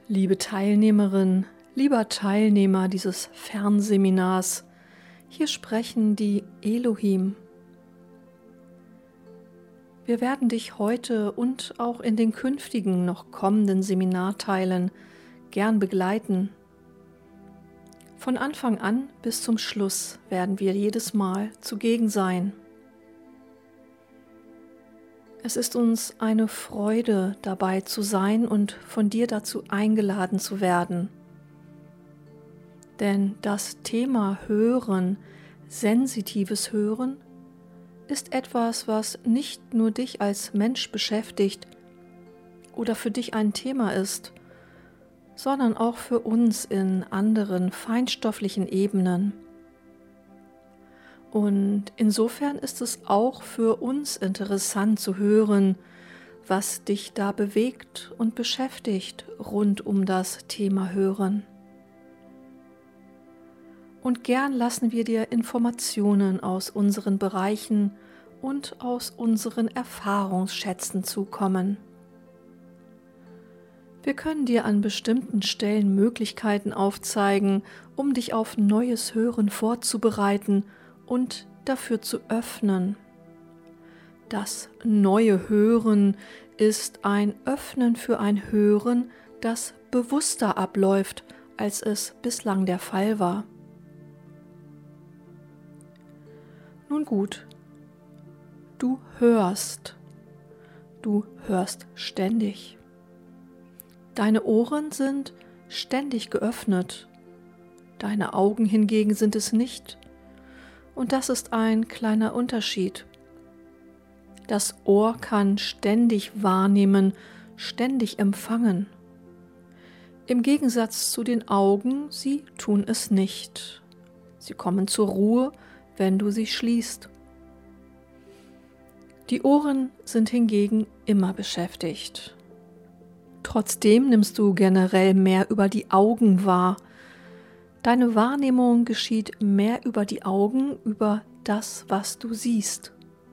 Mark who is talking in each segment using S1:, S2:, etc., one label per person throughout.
S1: Liebe Teilnehmerin, lieber Teilnehmer dieses Fernseminars, hier sprechen die Elohim. Wir werden dich heute und auch in den künftigen noch kommenden Seminarteilen gern begleiten. Von Anfang an bis zum Schluss werden wir jedes Mal zugegen sein. Es ist uns eine Freude, dabei zu sein und von dir dazu eingeladen zu werden. Denn das Thema Hören, sensitives Hören, ist etwas, was nicht nur dich als Mensch beschäftigt oder für dich ein Thema ist, sondern auch für uns in anderen feinstofflichen Ebenen. Und insofern ist es auch für uns interessant zu hören, was dich da bewegt und beschäftigt rund um das Thema Hören. Und gern lassen wir dir Informationen aus unseren Bereichen und aus unseren Erfahrungsschätzen zukommen. Wir können dir an bestimmten Stellen Möglichkeiten aufzeigen, um dich auf neues Hören vorzubereiten und dafür zu öffnen. Das neue Hören ist ein Öffnen für ein Hören, das bewusster abläuft, als es bislang der Fall war. Nun gut, du hörst ständig. Deine Ohren sind ständig geöffnet, deine Augen hingegen sind es nicht. Und das ist ein kleiner Unterschied. Das Ohr kann ständig wahrnehmen, ständig empfangen. Im Gegensatz zu den Augen, sie tun es nicht. Sie kommen zur Ruhe, wenn du sie schließt. Die Ohren sind hingegen immer beschäftigt. Trotzdem nimmst du generell mehr über die Augen wahr. Deine Wahrnehmung geschieht mehr über die Augen, über das, was du siehst.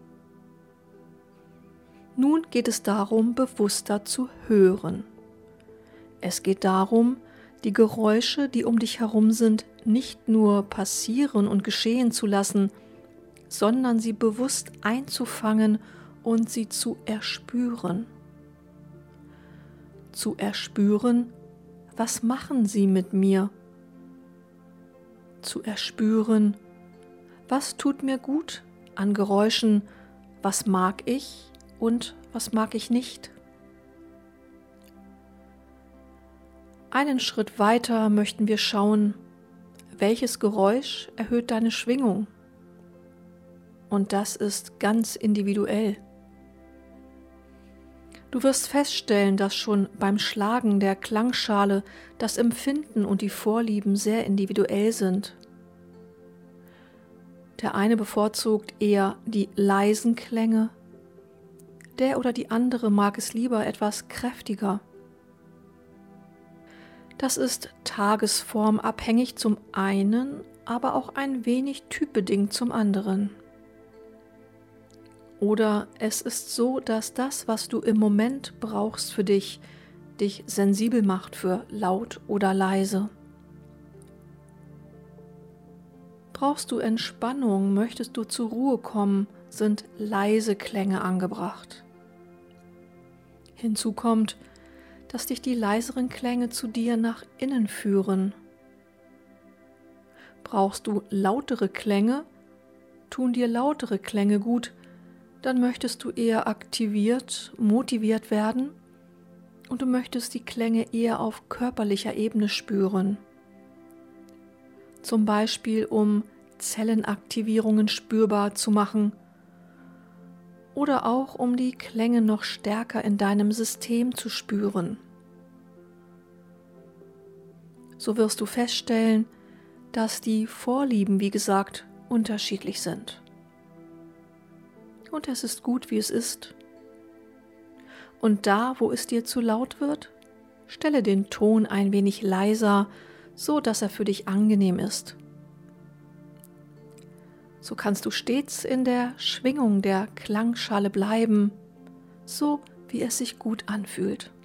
S1: Nun geht es darum, bewusster zu hören. Es geht darum, die Geräusche, die um dich herum sind, nicht nur passieren und geschehen zu lassen, sondern sie bewusst einzufangen und sie zu erspüren. Zu erspüren, was machen sie mit mir? Zu erspüren, was tut mir gut an Geräuschen, was mag ich und was mag ich nicht. Einen Schritt weiter möchten wir schauen, welches Geräusch erhöht deine Schwingung. Und das ist ganz individuell. Du wirst feststellen, dass schon beim Schlagen der Klangschale das Empfinden und die Vorlieben sehr individuell sind. Der eine bevorzugt eher die leisen Klänge, der oder die andere mag es lieber etwas kräftiger. Das ist tagesformabhängig zum einen, aber auch ein wenig typbedingt zum anderen. Oder es ist so, dass das, was du im Moment brauchst für dich sensibel macht für laut oder leise. Brauchst du Entspannung, möchtest du zur Ruhe kommen, sind leise Klänge angebracht. Hinzu kommt, dass dich die leiseren Klänge zu dir nach innen führen. Brauchst du lautere Klänge, tun dir lautere Klänge gut, dann möchtest du eher aktiviert, motiviert werden und du möchtest die Klänge eher auf körperlicher Ebene spüren. Zum Beispiel, um Zellenaktivierungen spürbar zu machen oder auch um die Klänge noch stärker in deinem System zu spüren. So wirst du feststellen, dass die Vorlieben, wie gesagt, unterschiedlich sind. Und es ist gut, wie es ist. Und da, wo es dir zu laut wird, stelle den Ton ein wenig leiser, so dass er für dich angenehm ist. So kannst du stets in der Schwingung der Klangschale bleiben, so wie es sich gut anfühlt.